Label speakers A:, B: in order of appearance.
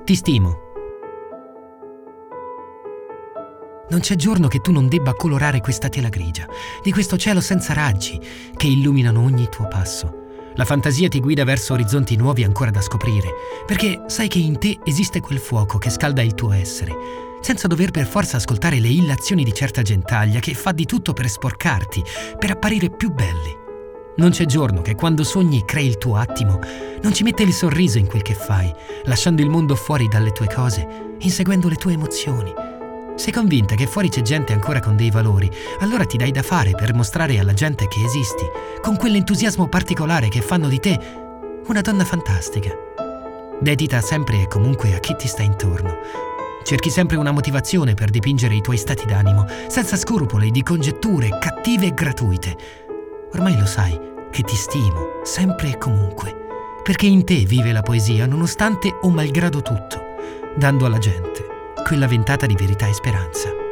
A: Ti stimo. Non c'è giorno che tu non debba colorare questa tela grigia, di questo cielo senza raggi che illuminano ogni tuo passo. La fantasia ti guida verso orizzonti nuovi ancora da scoprire, perché sai che in te esiste quel fuoco che scalda il tuo essere, senza dover per forza ascoltare le illazioni di certa gentaglia che fa di tutto per sporcarti, per apparire più belli. Non c'è giorno che quando sogni e crei il tuo attimo non ci mette il sorriso in quel che fai, lasciando il mondo fuori dalle tue cose, inseguendo le tue emozioni. Sei convinta che fuori c'è gente ancora con dei valori, allora ti dai da fare per mostrare alla gente che esisti, con quell'entusiasmo particolare che fanno di te una donna fantastica. Dedita sempre e comunque a chi ti sta intorno. Cerchi sempre una motivazione per dipingere i tuoi stati d'animo, senza scrupoli di congetture cattive e gratuite. Ormai lo sai che ti stimo, sempre e comunque, perché in te vive la poesia nonostante o malgrado tutto, dando alla gente quella ventata di verità e speranza.